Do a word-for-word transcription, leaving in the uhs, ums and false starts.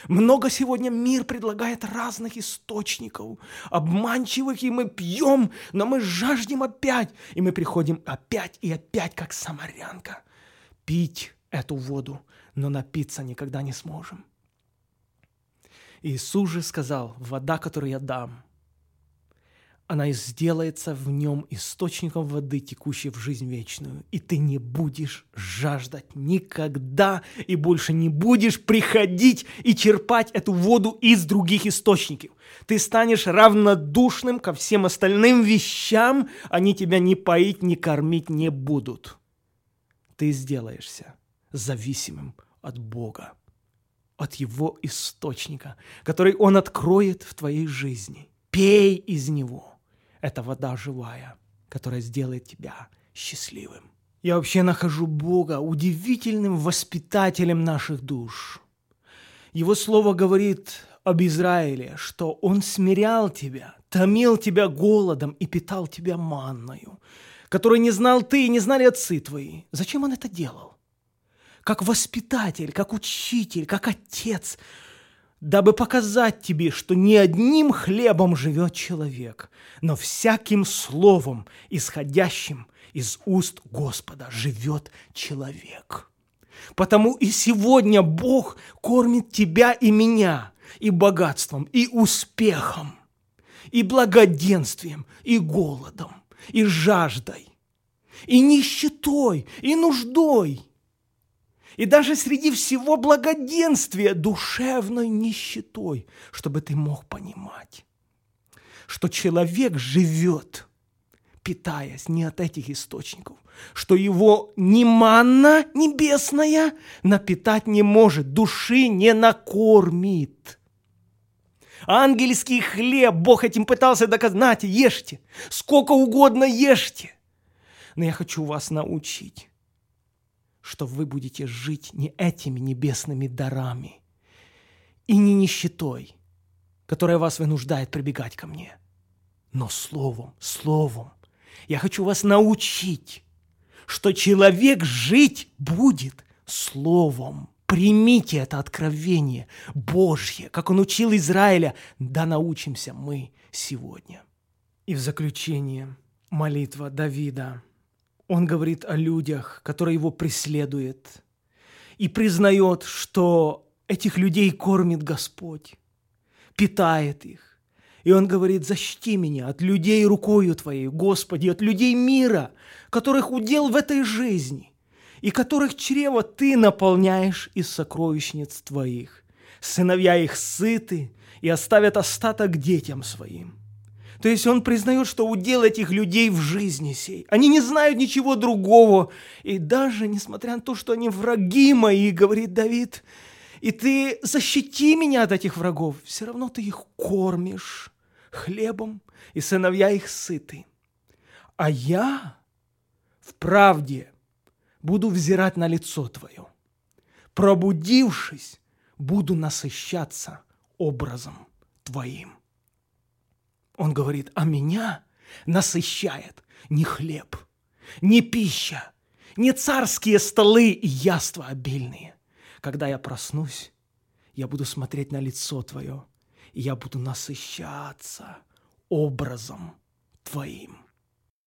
Много сегодня мир предлагает разных источников, обманчивых, и мы пьем, но мы жаждем опять, и мы приходим опять и опять, как самарянка, пить эту воду, но напиться никогда не сможем. Иисус же сказал: вода, которую я дам, она и сделается в нем источником воды, текущей в жизнь вечную. И ты не будешь жаждать никогда, и больше не будешь приходить и черпать эту воду из других источников. Ты станешь равнодушным ко всем остальным вещам, они тебя ни поить, ни кормить не будут. Ты сделаешься зависимым от Бога, от Его источника, который Он откроет в твоей жизни. Пей из него. Это вода живая, которая сделает тебя счастливым. Я вообще нахожу Бога удивительным воспитателем наших душ. Его слово говорит об Израиле, что Он смирял тебя, томил тебя голодом и питал тебя манною, которой не знал ты и не знали отцы твои. Зачем Он это делал? Как воспитатель, как учитель, как отец, дабы показать тебе, что не одним хлебом живет человек, но всяким словом, исходящим из уст Господа, живет человек. Потому и сегодня Бог кормит тебя и меня и богатством, и успехом, и благоденствием, и голодом, и жаждой, и нищетой, и нуждой. И даже среди всего благоденствия душевной нищетой, чтобы ты мог понимать, что человек живет, питаясь не от этих источников, что его ни манна небесная напитать не может, души не накормит. Ангельский хлеб, Бог этим пытался доказать: нате, ешьте, сколько угодно ешьте. Но я хочу вас научить, что вы будете жить не этими небесными дарами и не нищетой, которая вас вынуждает прибегать ко мне, но словом, словом. Я хочу вас научить, что человек жить будет словом. Примите это откровение Божье, как Он учил Израиля, да научимся мы сегодня. И в заключение молитва Давида. Он говорит о людях, которые его преследуют, и признает, что этих людей кормит Господь, питает их. И он говорит: защити меня от людей рукою Твоей, Господи, от людей мира, которых удел в этой жизни, и которых чрево Ты наполняешь из сокровищниц Твоих. Сыновья их сыты и оставят остаток детям своим. То есть он признает, что удел этих людей в жизни сей. Они не знают ничего другого. И даже несмотря на то, что они враги мои, говорит Давид, и ты защити меня от этих врагов, все равно ты их кормишь хлебом, и сыновья их сыты. А я в правде буду взирать на лицо Твое. Пробудившись, буду насыщаться образом Твоим. Он говорит: а меня насыщает не хлеб, не пища, не царские столы и яства обильные. Когда я проснусь, я буду смотреть на лицо Твое, и я буду насыщаться образом Твоим.